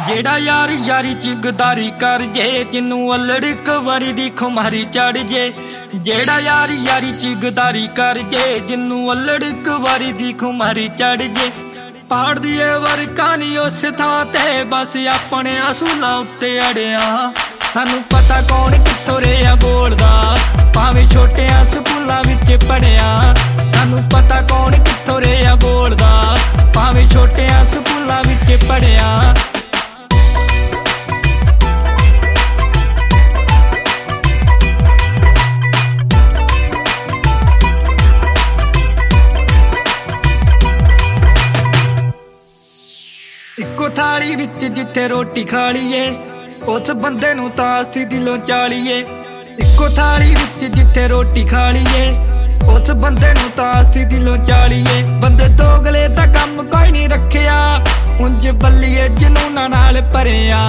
जेड़ा यार यारी च गदारी कर जे, जिन्नू अल्लड़ इक वारी दी खुमारी चढ़ जे। जेड़ा यार यारी च गदारी कर जे, जिन्नू अल्लड़ इक वारी दी खुमारी चढ़ जे। पाड़ दिए वर्का नी उस थां ते, बस अपने असूलां उत्ते अड़िया। सानू पता कौन कित्थों रेहा बोलदा, भावें छोटिया स्कूलां विच पढ़िया। सानू पता कौन कित्थों रेहा बोलदा, भावें छोटिया स्कूलां विच पढ़िया। इक्को थाली विच जिथे रोटी खा लीए, उस बंदे नू तां असीं दिलों चालीए। इक्को थाली विच जिथे रोटी खा लीए, उस बंदे नू तां असीं दिलों चालीए। बंदे दोगले दा कम कोई नहीं रखिया, उंज बल्लीए जनूना नाल भरिया।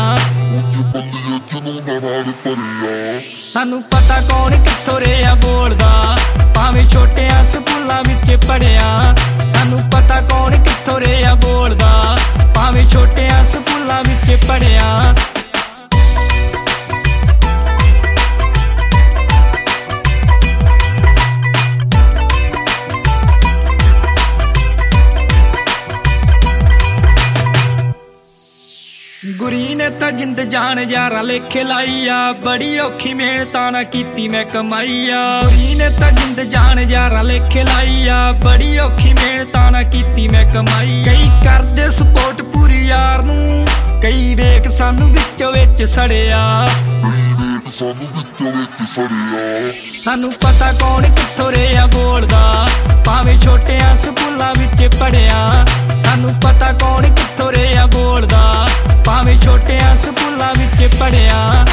सानू पता कौन कित्थों रेहा बोलदा, भावें छोटिया स्कूलां विच पढ़िया। सानू पता कौन कित्थों रेहा बोलदा, भावें छोटिया स्कूलां विच पढ़िया। गुरी ने तां जिंद जान यारा लेखे लाईया, बड़ी औखी मेहनतां ना कीती मैं कमाईया। गुरी ने तां जिंद जान यारा लेखे लाईया, बड़ी औखी मेहनतां ना कीती मैं कमाई। कई करदे सपोर्ट पूरी यार नू, कई वेख सानू विचों विच सड़िया। सानू पता कौन कित्थों रेहा बोलदा, भावें छोटिया स्कूलां विच पढ़िया। सानू पता कौन कित्थों रेहा बोलदा, भावें छोटिया स्कूलां विच पढ़िया।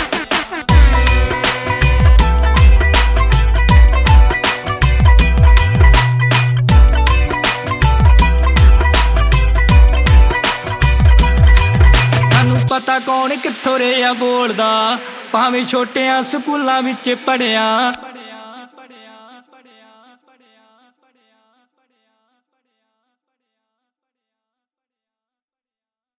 सानू पता कौन कित्थों रेहा बोलदा, भावें छोटिया स्कूलां विच पढ़िया।